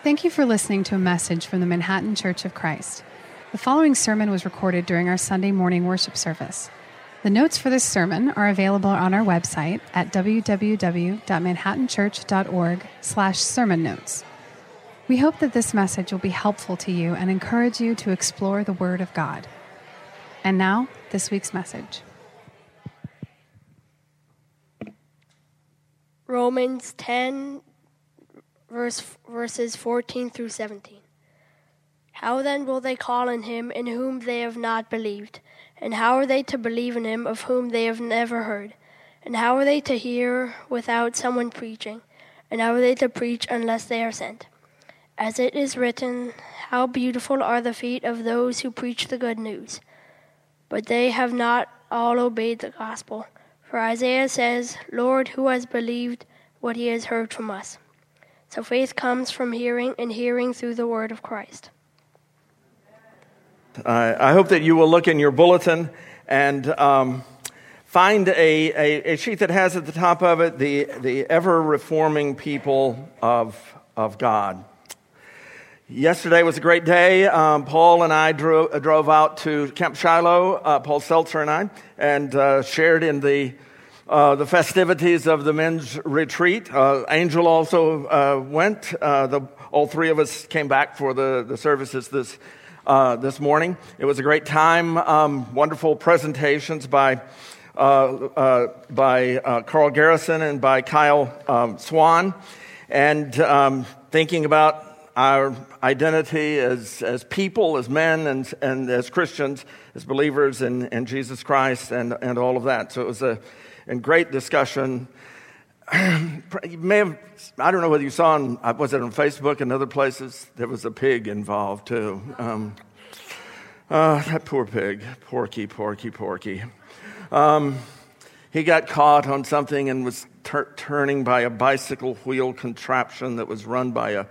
Thank you for listening to a message from the Manhattan Church of Christ. The following sermon was recorded during our Sunday morning worship service. The notes for this sermon are available on our website at www.manhattanchurch.org/sermon notes. We hope that this message will be helpful to you and encourage you to explore the Word of God. And now, this week's message. Romans 10, verses 14 through 17. How then will they call on him in whom they have not believed? And how are they to believe in him of whom they have never heard? And how are they to hear without someone preaching? And how are they to preach unless they are sent? As it is written, how beautiful are the feet of those who preach the good news. But they have not all obeyed the gospel. For Isaiah says, Lord, who has believed what he has heard from us? So faith comes from hearing, and hearing through the word of Christ. I hope that you will look in your bulletin and find a sheet that has at the top of it the ever-reforming people of God. Yesterday was a great day. Paul and I drove out to Camp Shiloh, Paul Seltzer and I, and shared in the festivities of the men's retreat. Angel also went. All three of us came back for the services this morning. It was a great time. Wonderful presentations by Carl Garrison and by Kyle Swan, and thinking about our identity as people, as men, and as Christians, as believers in Jesus Christ, and all of that. So it was a great discussion. You may have, I don't know whether you saw, was it on Facebook and other places? There was a pig involved too. That poor pig, Porky. He got caught on something and was turning by a bicycle wheel contraption that was run by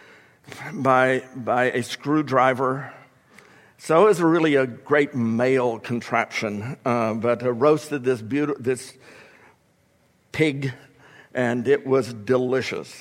a screwdriver. So it was really a great male contraption, but roasted this pig, and it was delicious.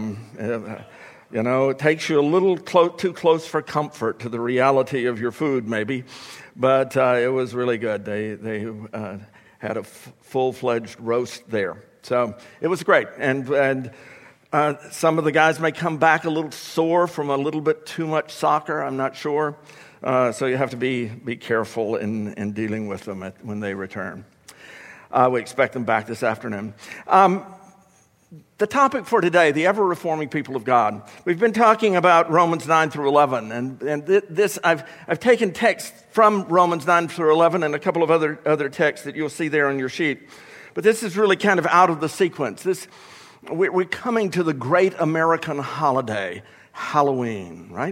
It takes you a little too close for comfort to the reality of your food, maybe, but it was really good. They had a full-fledged roast there, so it was great. And some of the guys may come back a little sore from a little bit too much soccer. I'm not sure. So you have to be careful in dealing with them when they return. We expect them back this afternoon. The topic for today, the ever-reforming people of God. We've been talking about Romans 9 through 11, and this I've taken text from Romans 9 through 11 and a couple of other texts that you'll see there on your sheet. But this is really kind of out of the sequence. We're coming to the great American holiday, Halloween, right?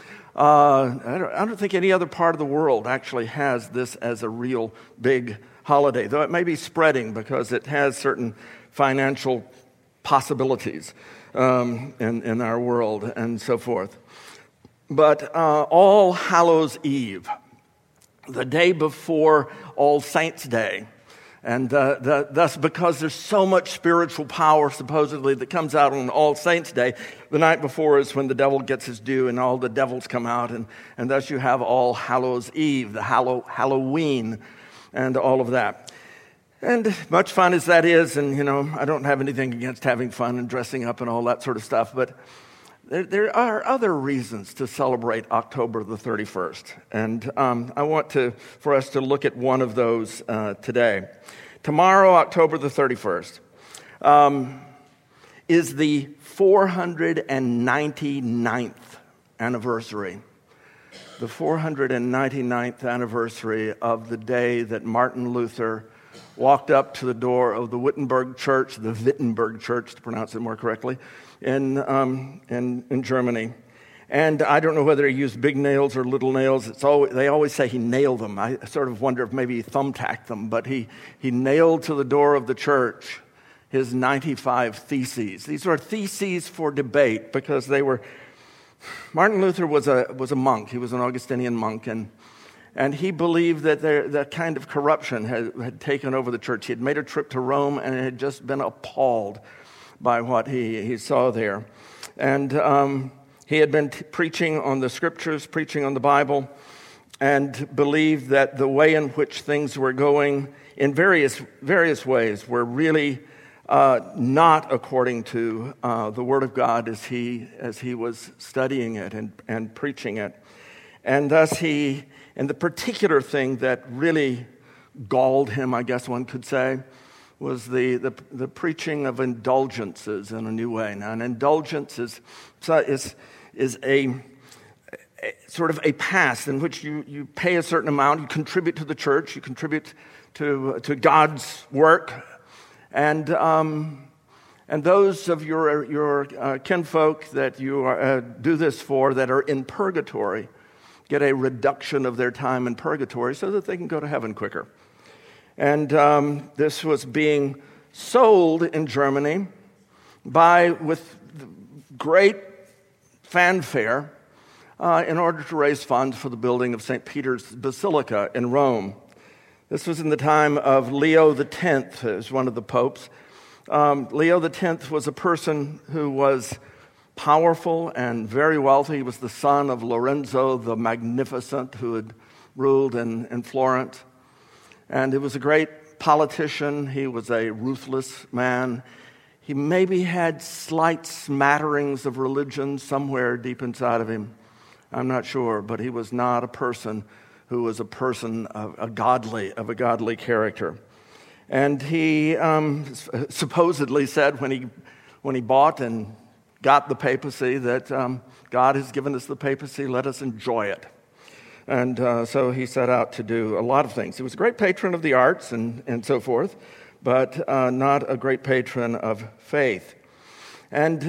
I don't think any other part of the world actually has this as a real big holiday, though it may be spreading because it has certain financial possibilities in our world and so forth. But All Hallows Eve, the day before All Saints' Day, and thus, because there's so much spiritual power, supposedly, that comes out on All Saints' Day, the night before is when the devil gets his due and all the devils come out, and thus you have All Hallows Eve, the Halloween, and all of that. And much fun as that is, and, I don't have anything against having fun and dressing up and all that sort of stuff, but there are other reasons to celebrate October the 31st, and I want for us to look at one of those today. Tomorrow, October the 31st, is the 499th anniversary. The 499th anniversary of the day that Martin Luther walked up to the door of the Wittenberg Church, the Wittenberg Church, to pronounce it more correctly, in Germany. And I don't know whether he used big nails or little nails. They always say he nailed them. I sort of wonder if maybe he thumbtacked them, but he nailed to the door of the church his 95 theses. These were theses for debate because Martin Luther was a monk. He was an Augustinian monk, and he believed that that kind of corruption had taken over the church. He had made a trip to Rome and had just been appalled by what he saw there. And He had been preaching on the scriptures, preaching on the Bible, and believed that the way in which things were going in various ways were really not according to the Word of God as he was studying it and preaching it. And thus and the particular thing that really galled him, I guess one could say, was the preaching of indulgences in a new way. Now, an indulgence is a sort of a pass in which you pay a certain amount, you contribute to the church, you contribute to God's work, and those of your kinfolk that you do this for that are in purgatory get a reduction of their time in purgatory so that they can go to heaven quicker. And this was being sold in Germany with great fanfare in order to raise funds for the building of St. Peter's Basilica in Rome. This was in the time of Leo X, as one of the popes. Leo X was a person who was powerful and very wealthy. He was the son of Lorenzo the Magnificent, who had ruled in Florence. And he was a great politician. He was a ruthless man. He maybe had slight smatterings of religion somewhere deep inside of him. I'm not sure, but he was not a person who was a person of a godly character. And he supposedly said when he bought and got the papacy that God has given us the papacy, let us enjoy it. And so he set out to do a lot of things. He was a great patron of the arts and so forth, but not a great patron of faith. And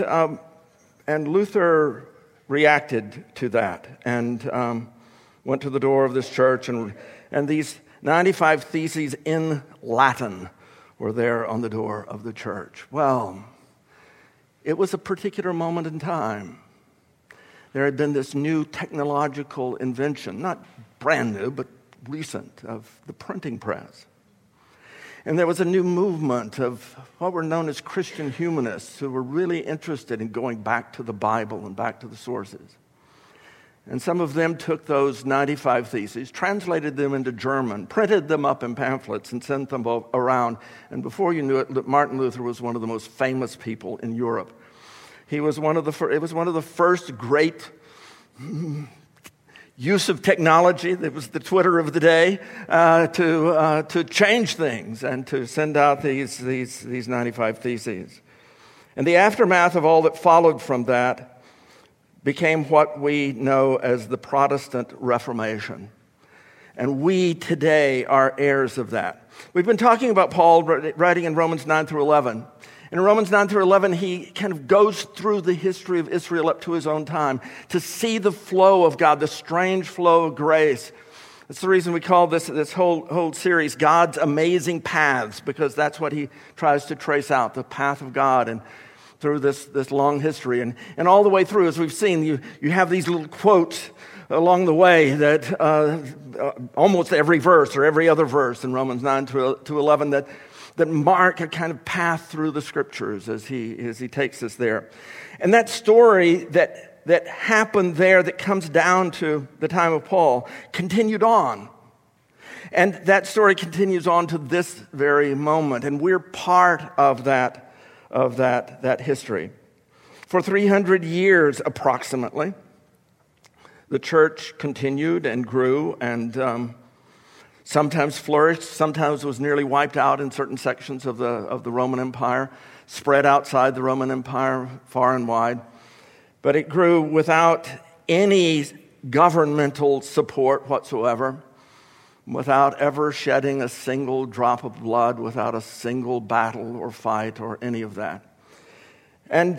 Luther reacted to that and went to the door of this church, and these 95 theses in Latin were there on the door of the church. Well, it was a particular moment in time. There had been this new technological invention, not brand new, but recent, of the printing press. And there was a new movement of what were known as Christian humanists who were really interested in going back to the Bible and back to the sources. And some of them took those 95 theses, translated them into German, printed them up in pamphlets, and sent them around. And before you knew it, Martin Luther was one of the most famous people in Europe. It was one of the first great use of technology. It was the Twitter of the day to change things and to send out these 95 theses. And the aftermath of all that followed from that became what we know as the Protestant Reformation. And we today are heirs of that. We've been talking about Paul writing in Romans 9 through 11. In Romans 9 through 11, he kind of goes through the history of Israel up to his own time to see the flow of God, the strange flow of grace. That's the reason we call this whole series God's Amazing Paths, because that's what he tries to trace out, the path of God and through this long history. And all the way through, as we've seen, you have these little quotes along the way that almost every verse or every other verse in Romans 9 to 11 that mark a kind of path through the scriptures as he takes us there. And that story that happened there that comes down to the time of Paul continued on. And that story continues on to this very moment. And we're part of that history. For 300 years approximately, the church continued and grew and sometimes flourished, sometimes was nearly wiped out in certain sections of the Roman Empire, spread outside the Roman Empire far and wide. But it grew without any governmental support whatsoever, without ever shedding a single drop of blood, without a single battle or fight or any of that. And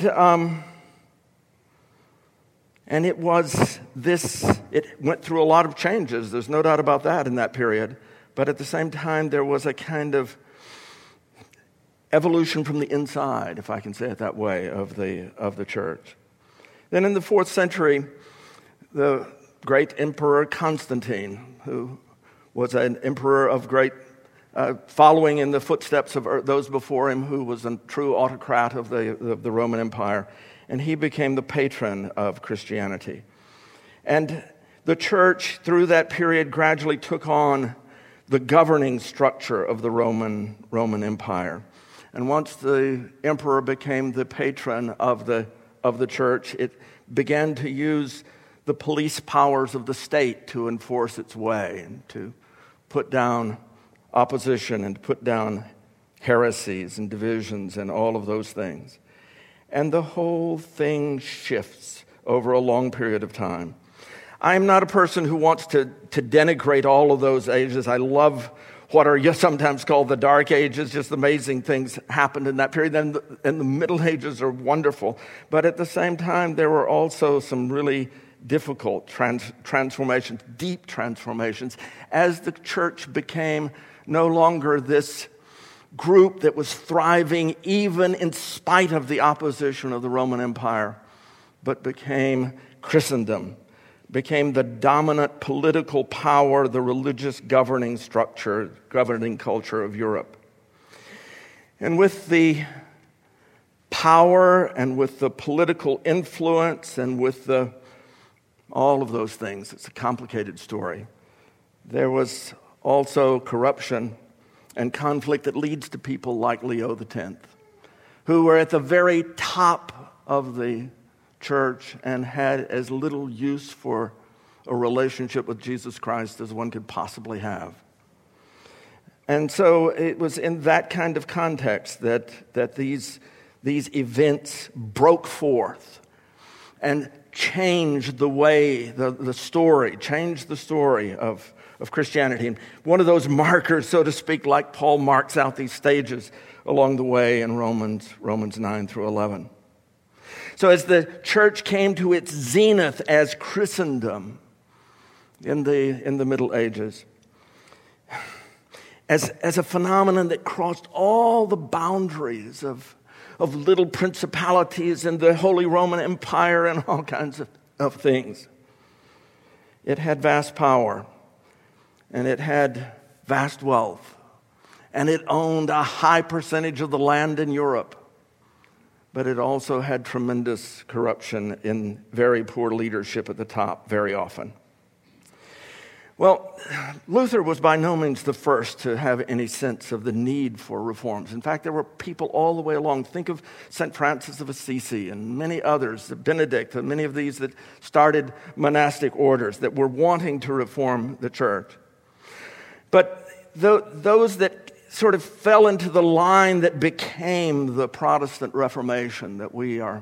it was this, it went through a lot of changes. There's no doubt about that in that period. But at the same time, there was a kind of evolution from the inside, if I can say it that way, of the church. Then in the 4th century, the great Emperor Constantine, who was an emperor of great following in the footsteps of those before him who was a true autocrat of the Roman Empire. And he became the patron of Christianity. And the church, through that period, gradually took on the governing structure of the Roman Empire. And once the emperor became the patron of the church, it began to use the police powers of the state to enforce its way and to put down opposition and to put down heresies and divisions and all of those things. And the whole thing shifts over a long period of time. I'm not a person who wants to denigrate all of those ages. I love what are sometimes called the Dark Ages. Just amazing things happened in that period. And the Middle Ages are wonderful. But at the same time, there were also some really difficult transformations, deep transformations, as the church became no longer this group that was thriving even in spite of the opposition of the Roman Empire, but became Christendom, became the dominant political power, the religious governing structure, governing culture of Europe. And with the power and with the political influence and with all of those things, it's a complicated story. There was also corruption and conflict that leads to people like Leo X, who were at the very top of the church and had as little use for a relationship with Jesus Christ as one could possibly have. And so it was in that kind of context that these events broke forth and changed the way, the story, changed the story of Christianity. And one of those markers, so to speak, like Paul marks out these stages along the way in Romans 9 through 11. So as the church came to its zenith as Christendom in the Middle Ages, as a phenomenon that crossed all the boundaries of little principalities and the Holy Roman Empire and all kinds of things, it had vast power. And it had vast wealth. And it owned a high percentage of the land in Europe. But it also had tremendous corruption in very poor leadership at the top very often. Well, Luther was by no means the first to have any sense of the need for reforms. In fact, there were people all the way along. Think of St. Francis of Assisi and many others, Benedict, and many of these that started monastic orders that were wanting to reform the church. But those that sort of fell into the line that became the Protestant Reformation that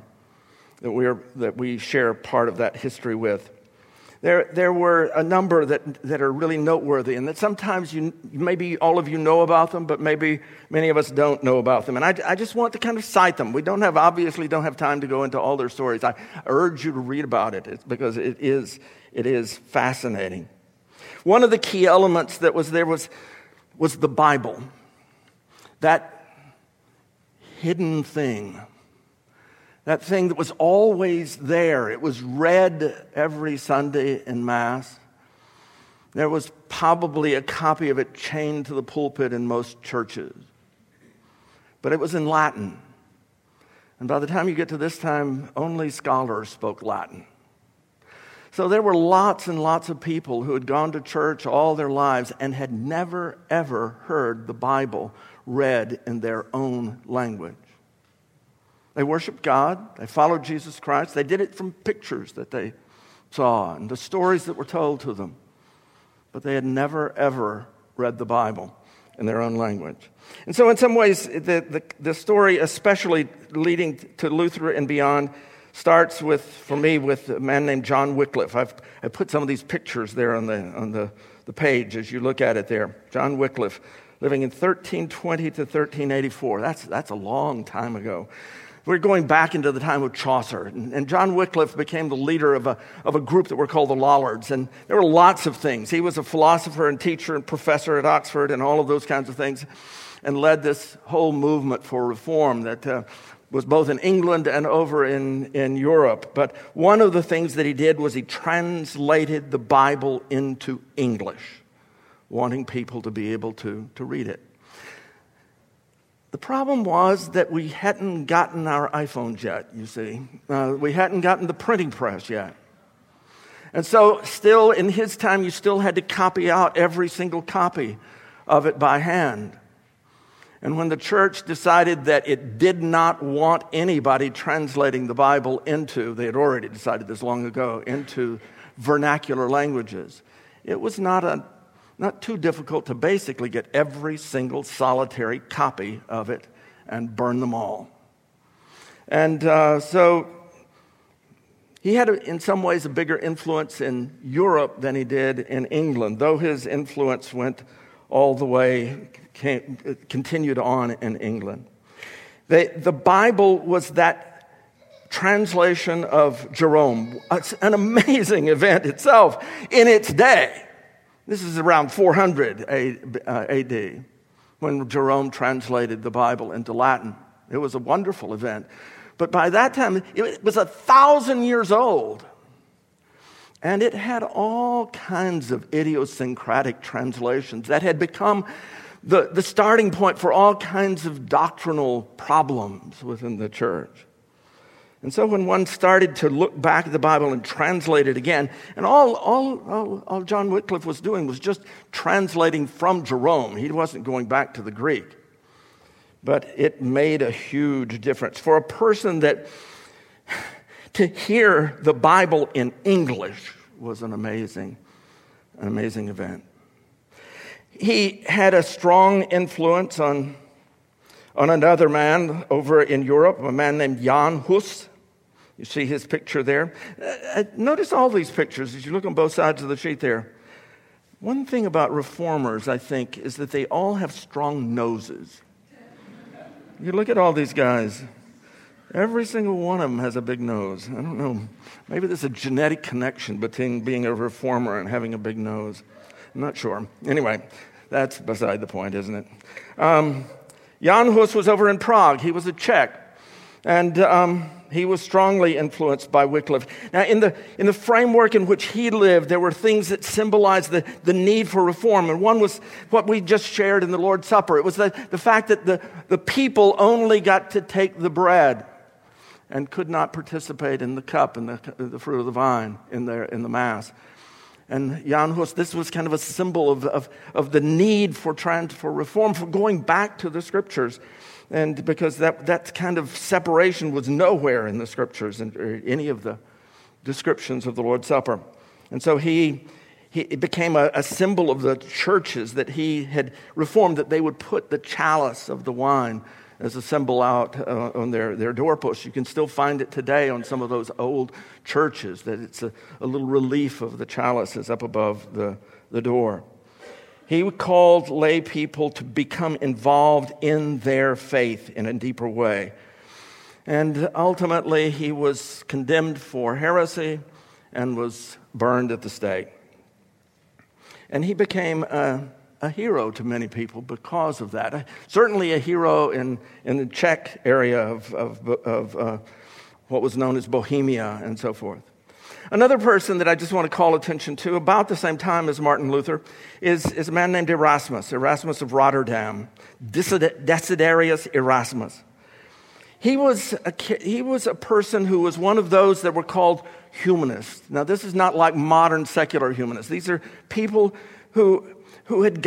we share part of that history with, there were a number that are really noteworthy, and that sometimes maybe all of you know about them, but maybe many of us don't know about them. And I just want to kind of cite them. We obviously don't have time to go into all their stories. I urge you to read about it because it is fascinating. One of the key elements that was there was the Bible, that hidden thing, that thing that was always there. It was read every Sunday in Mass. There was probably a copy of it chained to the pulpit in most churches. But it was in Latin. And by the time you get to this time, only scholars spoke Latin. So there were lots and lots of people who had gone to church all their lives and had never, ever heard the Bible read in their own language. They worshiped God. They followed Jesus Christ. They did it from pictures that they saw and the stories that were told to them. But they had never, ever read the Bible in their own language. And so in some ways, the story, especially leading to Luther and beyond, starts for me with a man named John Wycliffe. I put some of these pictures there on the page as you look at it there. John Wycliffe, living in 1320 to 1384. That's a long time ago. We're going back into the time of Chaucer. And John Wycliffe became the leader of a group that were called the Lollards. And there were lots of things. He was a philosopher and teacher and professor at Oxford and all of those kinds of things, and led this whole movement for reform that was both in England and over in Europe. But one of the things that he did was he translated the Bible into English. wanting people to be able to read it. The problem was that we hadn't gotten our iPhones yet, you see. We hadn't gotten the printing press yet. And so still, in his time, you still had to copy out every single copy of it by hand. And when the church decided that it did not want anybody translating the Bible into, they had already decided this long ago, into vernacular languages, it was not too difficult to basically get every single solitary copy of it and burn them all. And so he had, in some ways, a bigger influence in Europe than he did in England, though his influence went all the way, continued on in England. The Bible was that translation of Jerome. It's an amazing event itself in its day. This is around 400 A.D. when Jerome translated the Bible into Latin. It was a wonderful event. But by that time, it was 1,000 years old. And it had all kinds of idiosyncratic translations that had become the starting point for all kinds of doctrinal problems within the church. And so when one started to look back at the Bible and translate it again, and all John Wycliffe was doing was just translating from Jerome. He wasn't going back to the Greek. But it made a huge difference. For a person to hear the Bible in English was an amazing event. He had a strong influence on another man over in Europe, a man named Jan Hus. You see his picture there. Notice all these pictures as you look on both sides of the sheet there. One thing about reformers, I think, is that they all have strong noses. You look at all these guys. Every single one of them has a big nose. I don't know. Maybe there's a genetic connection between being a reformer and having a big nose. I'm not sure. Anyway, that's beside the point, isn't it? Jan Hus was over in Prague. He was a Czech. And he was strongly influenced by Wycliffe. Now, in the framework in which he lived, there were things that symbolized the need for reform. And one was what we just shared in the Lord's Supper. It was the fact that the people only got to take the bread and could not participate in the cup and the fruit of the vine in the Mass. And Jan Hus, this was kind of a symbol of the need for reform, for going back to the Scriptures. And because that kind of separation was nowhere in the Scriptures or any of the descriptions of the Lord's Supper. And so it became a symbol of the churches that he had reformed, that they would put the chalice of the wine as a symbol out on their doorposts. You can still find it today on some of those old churches, that it's a little relief of the chalices up above the door. He called lay people to become involved in their faith in a deeper way. And ultimately, he was condemned for heresy and was burned at the stake. And he became a hero to many people because of that. Certainly a hero in the Czech area of what was known as Bohemia and so forth. Another person that I just want to call attention to about the same time as Martin Luther is a man named Erasmus of Rotterdam, Desiderius Erasmus. He was a person who was one of those that were called humanists. Now, this is not like modern secular humanists. These are people who had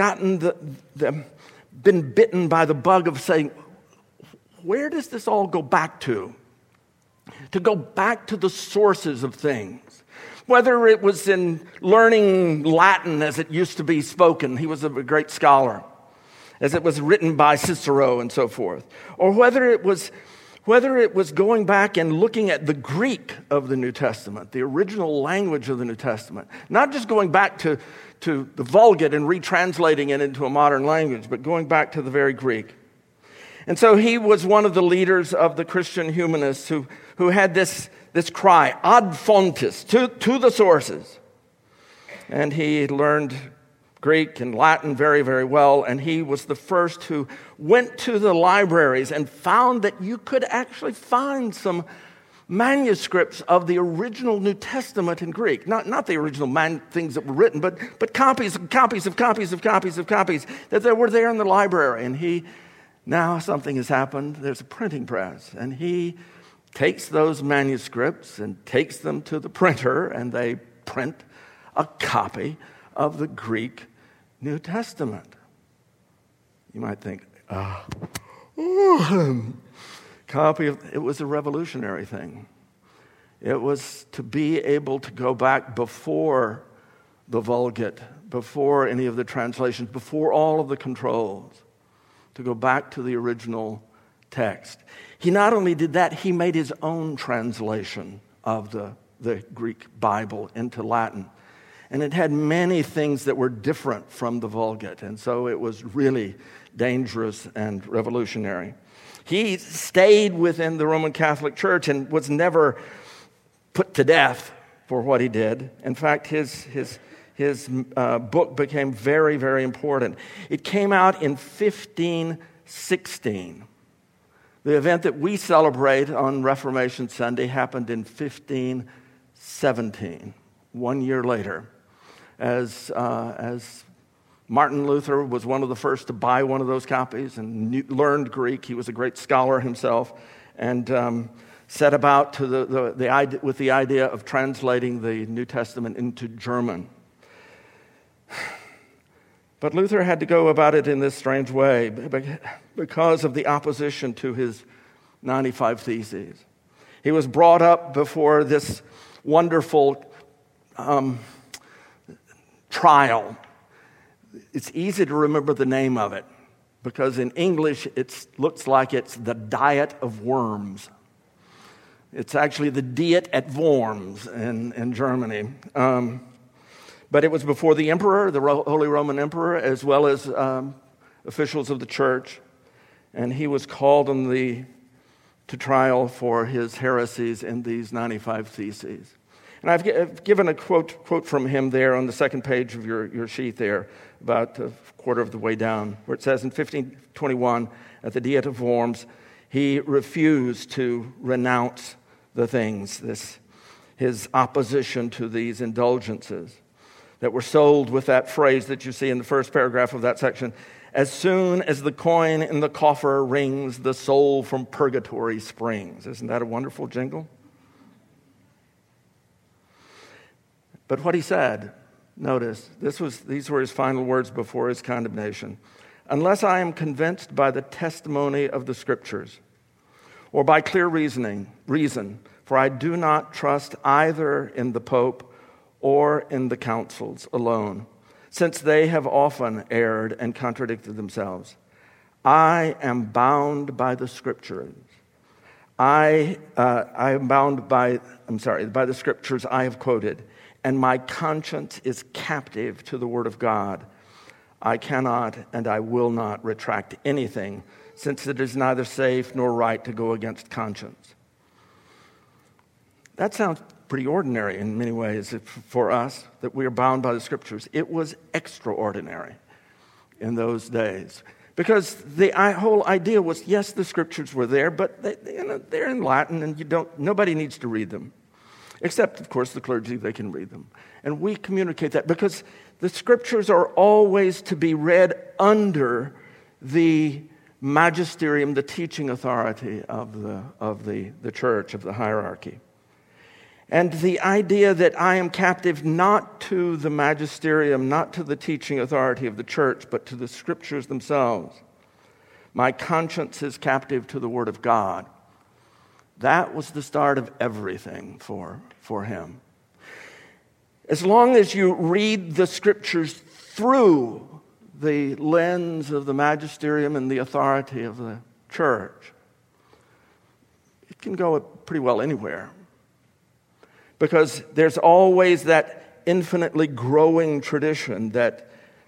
been bitten by the bug of saying, where does this all go back to? To go back to the sources of things. Whether it was in learning Latin as it used to be spoken, he was a great scholar, as it was written by Cicero and so forth. Or whether it was going back and looking at the Greek of the New Testament, the original language of the New Testament. Not just going back to the Vulgate and retranslating it into a modern language, but going back to the very Greek. And so he was one of the leaders of the Christian humanists who had this cry, ad fontes, to the sources. And he learned Greek and Latin very, very well, and he was the first who went to the libraries and found that you could actually find some manuscripts of the original New Testament in Greek. Not the original things that were written, but copies of copies of copies of copies of copies that were there in the library. And now something has happened. There's a printing press. And he takes those manuscripts and takes them to the printer, and they print a copy of the Greek New Testament. You might think, it was a revolutionary thing. It was to be able to go back before the Vulgate, before any of the translations, before all of the controls, to go back to the original text. He not only did that, he made his own translation of the Greek Bible into Latin. And it had many things that were different from the Vulgate. And so it was really dangerous and revolutionary. He stayed within the Roman Catholic Church and was never put to death for what he did. In fact, his book became very, very important. It came out in 1516. The event that we celebrate on Reformation Sunday happened in 1517, 1 year later, as Martin Luther was one of the first to buy one of those copies and learned Greek. He was a great scholar himself, and set about with the idea of translating the New Testament into German. But Luther had to go about it in this strange way because of the opposition to his 95 Theses. He was brought up before this wonderful trial. It's easy to remember the name of it because in English it looks like it's the Diet of Worms. It's actually the Diet at Worms in Germany. But it was before the emperor, the Holy Roman Emperor, as well as officials of the church. And he was called to trial for his heresies in these 95 Theses. And I've given a quote from him there on the second page of your sheet there, about a quarter of the way down, where it says in 1521, at the Diet of Worms, he refused to renounce the things, his opposition to these indulgences that were sold with that phrase that you see in the first paragraph of that section. As soon as the coin in the coffer rings, the soul from purgatory springs. Isn't that a wonderful jingle? But what he said, notice, these were his final words before his condemnation. Unless I am convinced by the testimony of the Scriptures, or by clear reason, for I do not trust either in the Pope or in the councils alone, since they have often erred and contradicted themselves. I am bound by the Scriptures. I am bound by the Scriptures I have quoted, and my conscience is captive to the Word of God. I cannot and I will not retract anything, since it is neither safe nor right to go against conscience. That sounds pretty ordinary in many ways for us, that we are bound by the Scriptures. It was extraordinary in those days, because the whole idea was, yes, the Scriptures were there, but they're in Latin, and nobody needs to read them, except, of course, the clergy. They can read them, and we communicate that because the Scriptures are always to be read under the magisterium, the teaching authority of the church, of the hierarchy. And the idea that I am captive not to the magisterium, not to the teaching authority of the church, but to the Scriptures themselves. My conscience is captive to the Word of God. That was the start of everything for him. As long as you read the Scriptures through the lens of the magisterium and the authority of the church, it can go pretty well anywhere. Because there's always that infinitely growing tradition that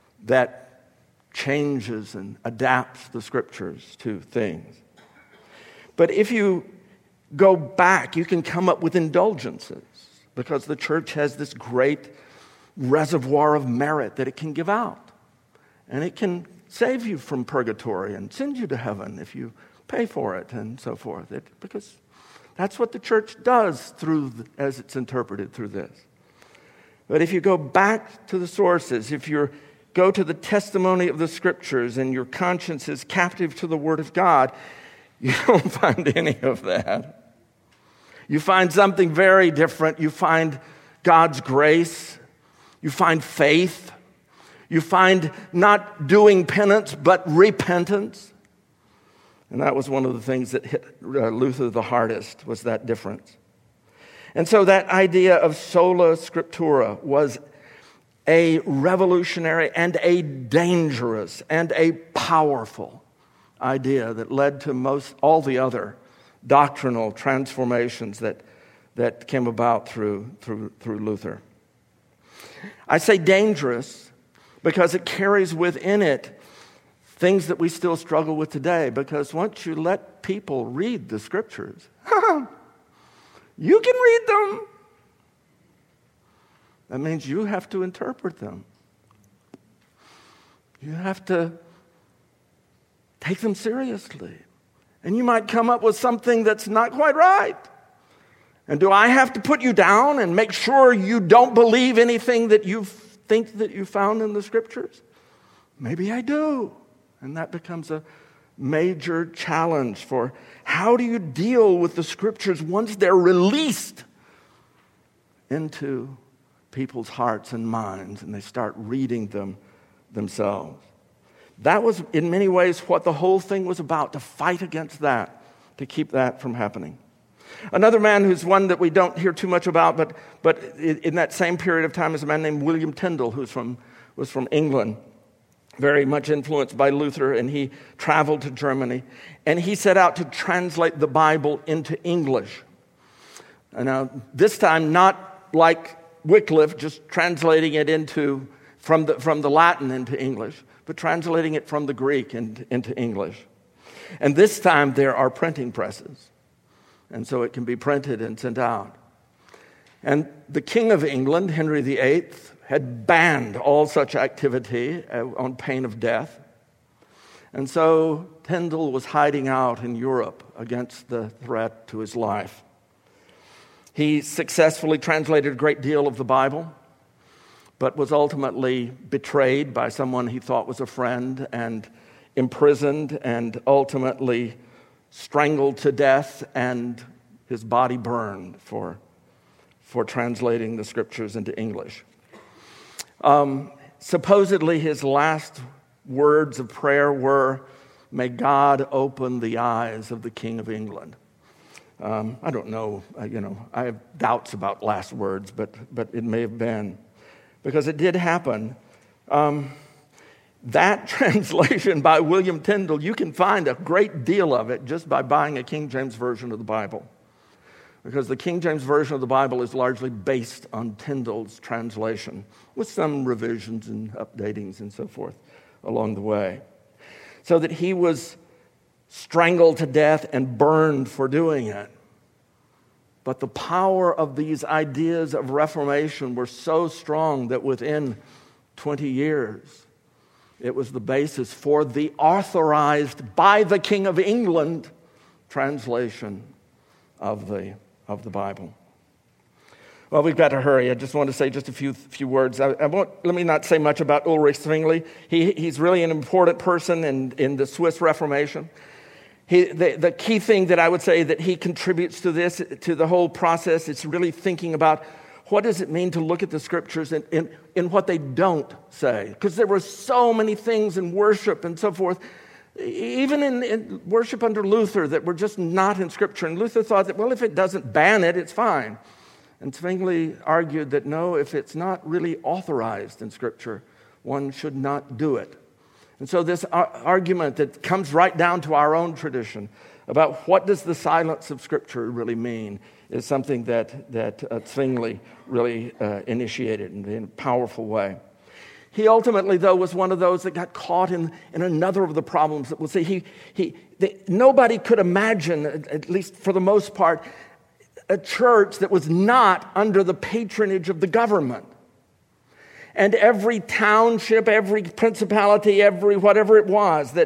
changes and adapts the Scriptures to things. But if you go back, you can come up with indulgences, because the church has this great reservoir of merit that it can give out. And it can save you from purgatory and send you to heaven if you pay for it and so forth. Because That's what the church does as it's interpreted through this. But if you go back to the sources, if you go to the testimony of the Scriptures and your conscience is captive to the Word of God, you don't find any of that. You find something very different. You find God's grace. You find faith. You find not doing penance, but repentance. And that was one of the things that hit Luther the hardest, was that difference. And so that idea of sola scriptura was a revolutionary and a dangerous and a powerful idea that led to all the other doctrinal transformations that came about through Luther. I say dangerous because it carries within it things that we still struggle with today, because once you let people read the Scriptures, you can read them. That means you have to interpret them. You have to take them seriously. And you might come up with something that's not quite right. And do I have to put you down and make sure you don't believe anything that you think that you found in the Scriptures? Maybe I do. And that becomes a major challenge for how do you deal with the Scriptures once they're released into people's hearts and minds and they start reading them themselves. That was in many ways what the whole thing was about, to fight against that, to keep that from happening. Another man who's one that we don't hear too much about, but in that same period of time, is a man named William Tyndale, who was from England, very much influenced by Luther, and he traveled to Germany, and he set out to translate the Bible into English. And now, this time, not like Wycliffe, just translating it from the Latin into English, but translating it from the Greek into English. And this time, there are printing presses. And so it can be printed and sent out. And the King of England, Henry VIII, had banned all such activity on pain of death. And so Tyndale was hiding out in Europe against the threat to his life. He successfully translated a great deal of the Bible, but was ultimately betrayed by someone he thought was a friend and imprisoned and ultimately strangled to death, and his body burned for translating the Scriptures into English. Supposedly his last words of prayer were, "May God open the eyes of the King of England." I don't know, I have doubts about last words, but it may have been, because it did happen. That translation by William Tyndale, you can find a great deal of it just by buying a King James Version of the Bible. Because the King James Version of the Bible is largely based on Tyndale's translation, with some revisions and updatings and so forth along the way. So that he was strangled to death and burned for doing it. But the power of these ideas of Reformation were so strong that within 20 years, it was the basis for the authorized by the King of England translation of the Bible. Well, we've got to hurry. I just want to say just a few words. Let me not say much about Ulrich Zwingli. He's really an important person in the Swiss Reformation. The key thing that I would say that he contributes to the whole process, is really thinking about what does it mean to look at the Scriptures in what they don't say? Because there were so many things in worship and so forth, even in worship under Luther, that were just not in Scripture. And Luther thought that, well, if it doesn't ban it, it's fine. And Zwingli argued that no, if it's not really authorized in Scripture, one should not do it. And so this argument that comes right down to our own tradition about what does the silence of Scripture really mean is something that Zwingli really initiated in a powerful way. He ultimately, though, was one of those that got caught in another of the problems that we'll see. Nobody could imagine, at least for the most part, a church that was not under the patronage of the government. And every township, every principality, every whatever it was that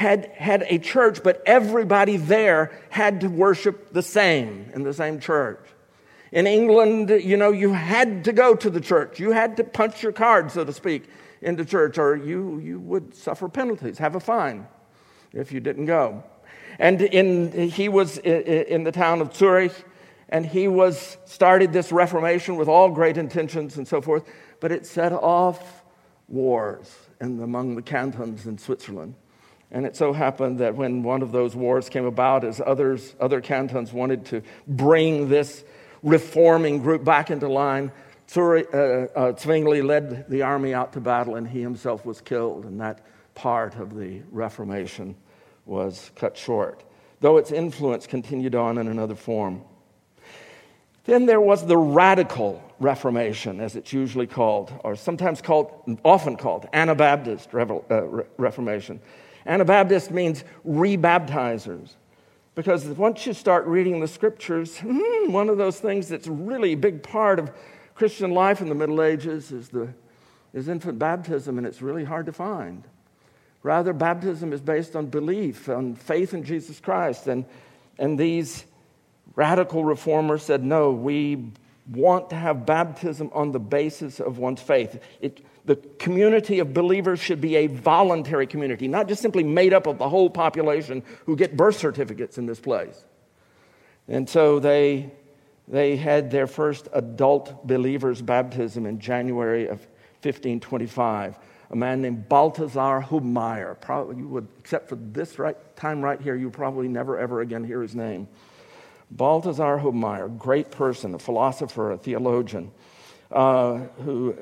had a church, but everybody there had to worship the same in the same church. In England, you had to go to the church. You had to punch your card, so to speak, into church, or you would suffer penalties, have a fine if you didn't go. And he was in the town of Zurich, and he started this Reformation with all great intentions and so forth, but it set off wars among the cantons in Switzerland. And it so happened that when one of those wars came about, as other cantons wanted to bring this reforming group back into line, Zwingli led the army out to battle, and he himself was killed, and that part of the Reformation was cut short, though its influence continued on in another form. Then there was the Radical Reformation, as it's usually called, or often called Anabaptist Reformation. Anabaptist means rebaptizers, because once you start reading the scriptures, one of those things that's really a big part of Christian life in the Middle Ages is infant baptism, and it's really hard to find. Rather, baptism is based on belief, on faith in Jesus Christ, and these radical reformers said, no, we want to have baptism on the basis of one's faith. The community of believers should be a voluntary community, not just simply made up of the whole population who get birth certificates in this place. And so they had their first adult believers' baptism in January of 1525. A man named Balthasar Hubmaier. Probably you would, except for this time right here, you probably never ever again hear his name. Balthasar Hubmaier, great person, a philosopher, a theologian, who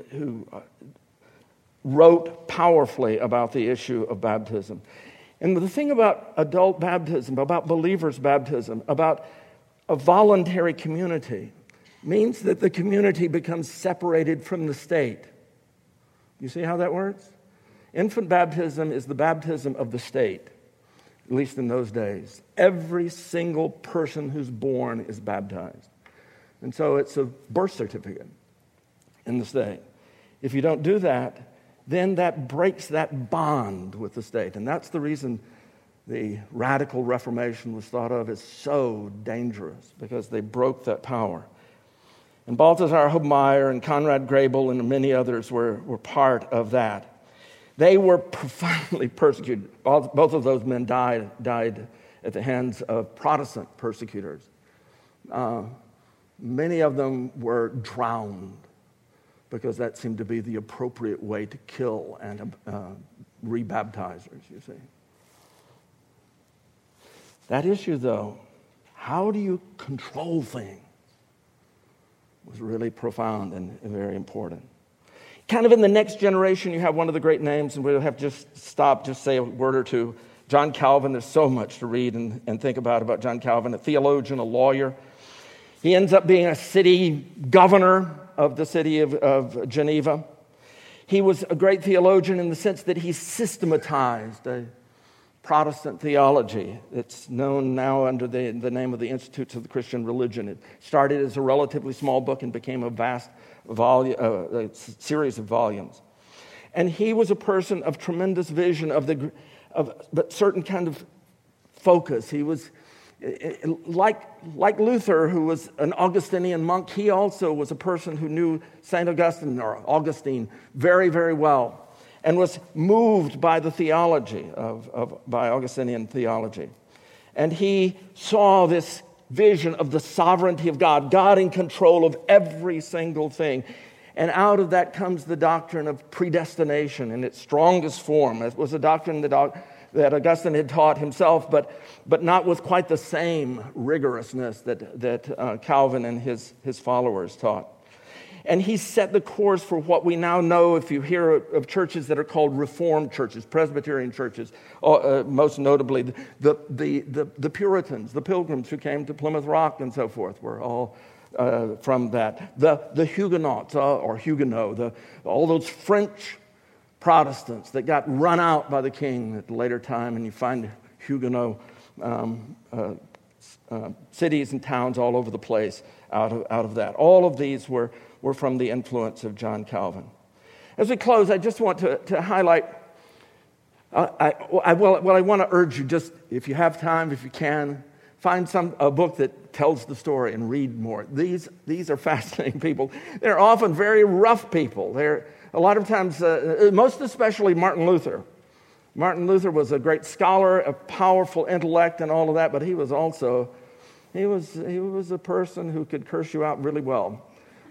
wrote powerfully about the issue of baptism. And the thing about adult baptism, about believers' baptism, about a voluntary community, means that the community becomes separated from the state. You see how that works? Infant baptism is the baptism of the state, at least in those days. Every single person who's born is baptized. And so it's a birth certificate in the state. If you don't do that, then that breaks that bond with the state. And that's the reason the Radical Reformation was thought of as so dangerous, because they broke that power. And Balthasar Hubmaier and Conrad Grebel and many others were part of that. They were profoundly persecuted. Both of those men died at the hands of Protestant persecutors. Many of them were drowned, because that seemed to be the appropriate way to kill and rebaptizers, you see. That issue, though, how do you control things, was really profound and very important. Kind of in the next generation, you have one of the great names, and we'll have to just say a word or two. John Calvin. There's so much to read and think about John Calvin, a theologian, a lawyer. He ends up being a city governor of the city of Geneva. He was a great theologian in the sense that he systematized a Protestant theology. It's known now under the name of the Institutes of the Christian Religion. It started as a relatively small book and became a vast a series of volumes. And he was a person of tremendous vision but certain kind of focus. He was like Luther, who was an Augustinian monk. He also was a person who knew St. Augustine or Augustine very, very well, and was moved by the theology by Augustinian theology. And he saw this vision of the sovereignty of God in control of every single thing. And out of that comes the doctrine of predestination in its strongest form. It was a doctrine that Augustine had taught himself, but not with quite the same rigorousness that Calvin and his followers taught. And he set the course for what we now know, if you hear of churches that are called Reformed churches, Presbyterian churches, most notably the Puritans, the Pilgrims who came to Plymouth Rock and so forth, were all from that. The Huguenots, or Huguenot, all those French Protestants that got run out by the king at a later time, and you find Huguenot cities and towns all over the place out of that. All of these were from the influence of John Calvin. As we close, I just want to highlight I want to urge you, just if you have time, if you can, find a book that tells the story and read more. These are fascinating people. They're often very rough people. They're a lot of times, most especially Martin Luther. Martin Luther was a great scholar, a powerful intellect, and all of that. But he was also he was a person who could curse you out really well,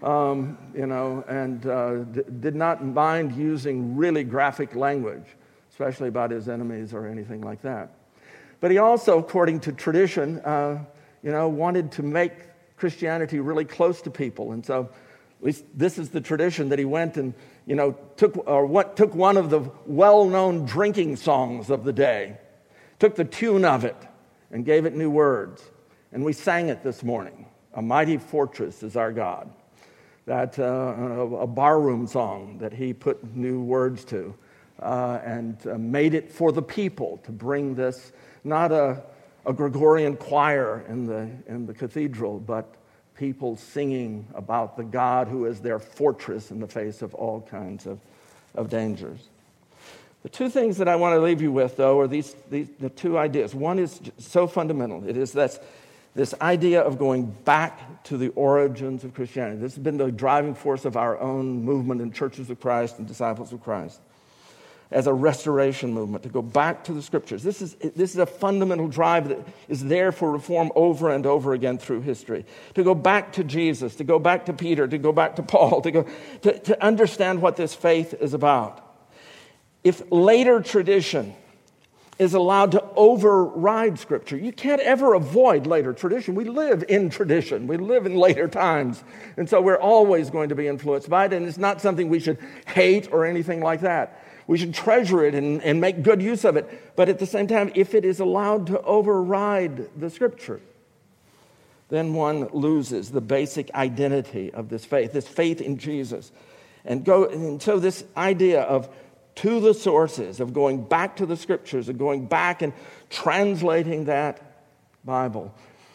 and did not mind using really graphic language, especially about his enemies or anything like that. But he also, according to tradition, wanted to make Christianity really close to people. And so at least this is the tradition that he went and, took one of the well-known drinking songs of the day, took the tune of it and gave it new words. And we sang it this morning. A mighty fortress is our God. That a barroom song that he put new words to and made it for the people to bring this, not a Gregorian choir in the cathedral, but people singing about the God who is their fortress in the face of all kinds of dangers. The two things that I want to leave you with, though, are the two ideas. One is so fundamental. It is this idea of going back to the origins of Christianity. This has been the driving force of our own movement in Churches of Christ and Disciples of Christ, as a restoration movement, to go back to the Scriptures. This is a fundamental drive that is there for reform over and over again through history. To go back to Jesus, to go back to Peter, to go back to Paul, to understand what this faith is about. If later tradition is allowed to override Scripture, you can't ever avoid later tradition. We live in tradition. We live in later times. And so we're always going to be influenced by it, and it's not something we should hate or anything like that. We should treasure it and make good use of it. But at the same time, if it is allowed to override the Scripture, then one loses the basic identity of this faith in Jesus. And so this idea of to the sources, of going back to the Scriptures, of going back and translating that Bible,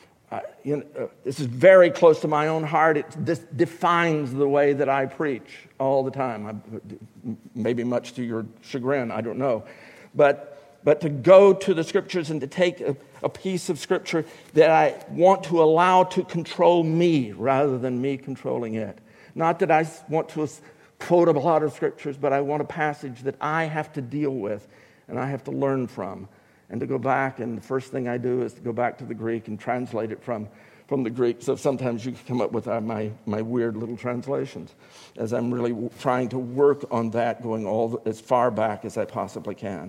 this is very close to my own heart. This defines the way that I preach all the time. Maybe much to your chagrin, I don't know. But to go to the Scriptures and to take a piece of Scripture that I want to allow to control me rather than me controlling it. Not that I want to quote a lot of Scriptures, but I want a passage that I have to deal with and I have to learn from. And to go back, and the first thing I do is to go back to the Greek and translate it from the Greek. So sometimes you can come up with my weird little translations, as I'm really trying to work on that, going as far back as I possibly can.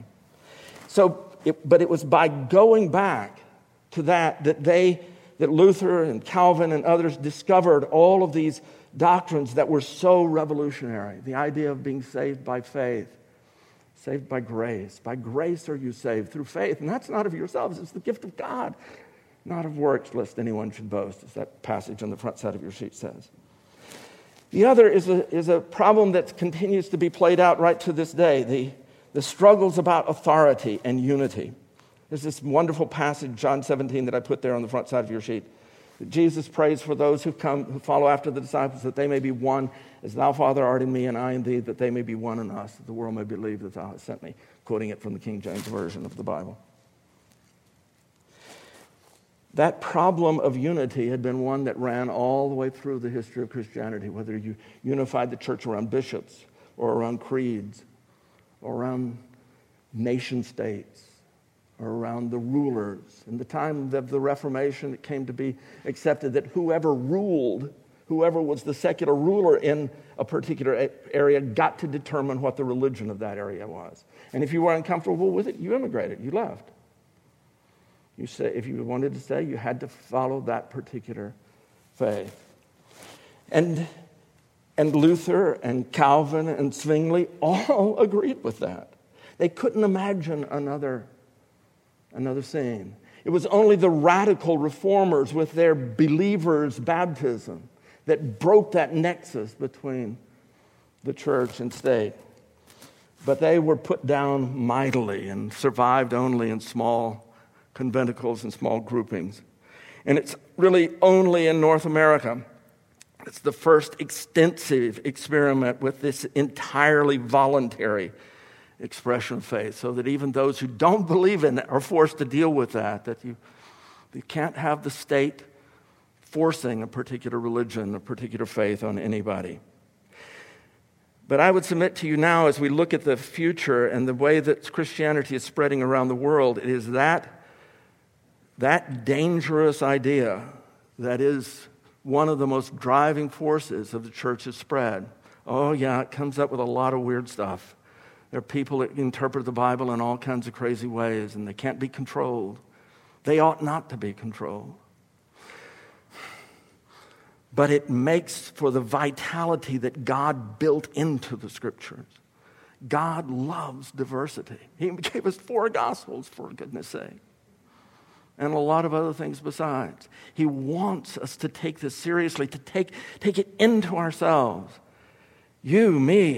But it was by going back to that Luther and Calvin and others discovered all of these doctrines that were so revolutionary. The idea of being saved by faith. Saved by grace. By grace are you saved through faith. And that's not of yourselves. It's the gift of God. Not of works, lest anyone should boast, as that passage on the front side of your sheet says. The other is a problem that continues to be played out right to this day. The struggles about authority and unity. There's this wonderful passage, John 17, that I put there on the front side of your sheet. Jesus prays for those who follow after the disciples, that they may be one, as thou, Father, art in me and I in thee, that they may be one in us, that the world may believe that thou hast sent me, quoting it from the King James Version of the Bible. That problem of unity had been one that ran all the way through the history of Christianity, whether you unified the church around bishops or around creeds or around nation states, or around the rulers. In the time of the Reformation, it came to be accepted that whoever was the secular ruler in a particular area, got to determine what the religion of that area was. And if you were uncomfortable with it, you immigrated, you left. If you wanted to stay, you had to follow that particular faith. And Luther and Calvin and Zwingli all agreed with that. They couldn't imagine another scene. It was only the radical reformers with their believers' baptism that broke that nexus between the church and state. But they were put down mightily and survived only in small conventicles and small groupings. And it's really only in North America. It's the first extensive experiment with this entirely voluntary expression of faith, so that even those who don't believe in it are forced to deal with that you can't have the state forcing a particular religion, a particular faith on anybody. But I would submit to you now, as we look at the future and the way that Christianity is spreading around the world, it is that dangerous idea that is one of the most driving forces of the church's spread. Oh yeah, it comes up with a lot of weird stuff. There are people that interpret the Bible in all kinds of crazy ways, and they can't be controlled. They ought not to be controlled. But it makes for the vitality that God built into the Scriptures. God loves diversity. He gave us 4 Gospels, for goodness sake, and a lot of other things besides. He wants us to take this seriously, to take it into ourselves. You, me.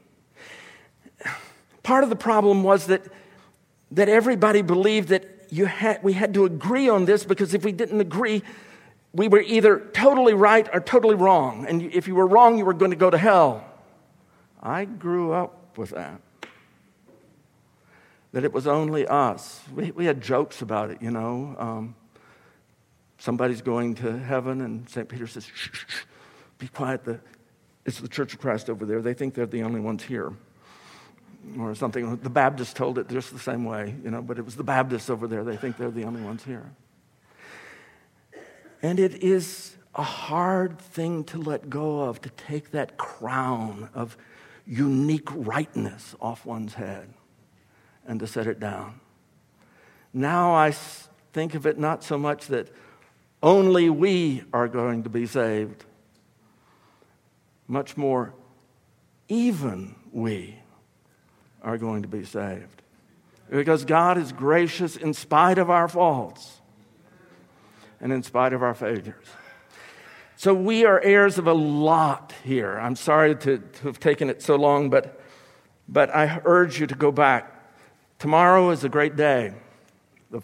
Part of the problem was that everybody believed that we had to agree on this, because if we didn't agree, we were either totally right or totally wrong. And if you were wrong, you were going to go to hell. I grew up with that. That it was only us. We had jokes about it, somebody's going to heaven, and St. Peter says, shh, shh, shh, be quiet. It's the Church of Christ over there. They think they're the only ones here. Or something. The Baptists told it just the same way, but it was the Baptists over there. They think they're the only ones here. And it is a hard thing to let go of, to take that crown of unique rightness off one's head and to set it down. Now I think of it not so much that only we are going to be saved, much more, even we are going to be saved. Because God is gracious in spite of our faults and in spite of our failures. So we are heirs of a lot here. I'm sorry to have taken it so long, but I urge you to go back. Tomorrow is a great day, the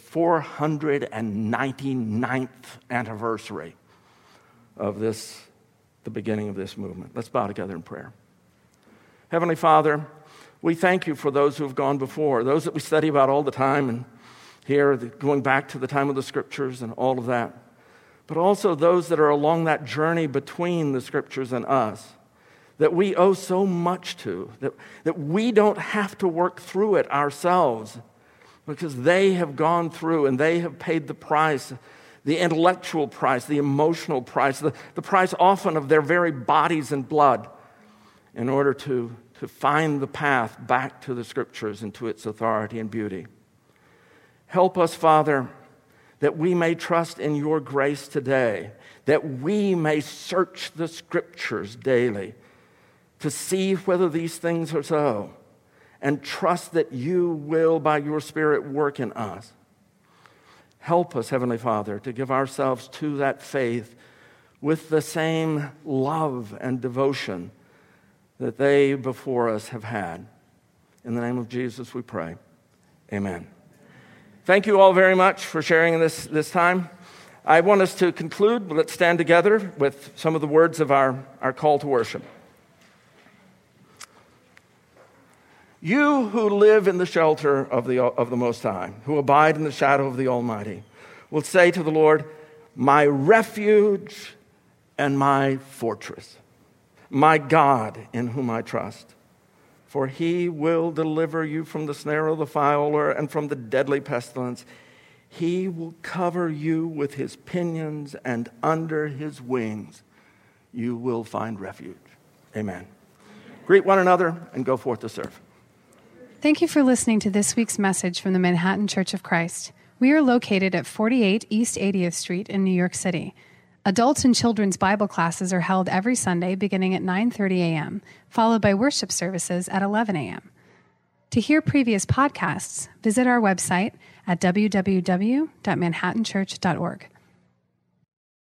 499th anniversary of the beginning of this movement. Let's bow together in prayer. Heavenly Father, we thank you for those who have gone before, those that we study about all the time, and here, going back to the time of the Scriptures and all of that. But also those that are along that journey between the Scriptures and us, that we owe so much to, that we don't have to work through it ourselves, because they have gone through and they have paid the price, the intellectual price, the emotional price, the price often of their very bodies and blood, in order to find the path back to the Scriptures and to its authority and beauty. Help us, Father, that we may trust in your grace today, that we may search the Scriptures daily to see whether these things are so, and trust that you will, by your Spirit, work in us. Help us, Heavenly Father, to give ourselves to that faith with the same love and devotion that they before us have had. In the name of Jesus we pray. Amen. Thank you all very much for sharing this time. I want us to conclude. Let's stand together with some of the words of our call to worship. You who live in the shelter of the Most High, who abide in the shadow of the Almighty, will say to the Lord, my refuge and my fortress, my God in whom I trust. For he will deliver you from the snare of the fowler and from the deadly pestilence. He will cover you with his pinions, and under his wings you will find refuge. Amen. Greet one another and go forth to serve. Thank you for listening to this week's message from the Manhattan Church of Christ. We are located at 48 East 80th Street in New York City. Adults and children's Bible classes are held every Sunday beginning at 9:30 a.m., followed by worship services at 11 a.m. To hear previous podcasts, visit our website at www.manhattanchurch.org.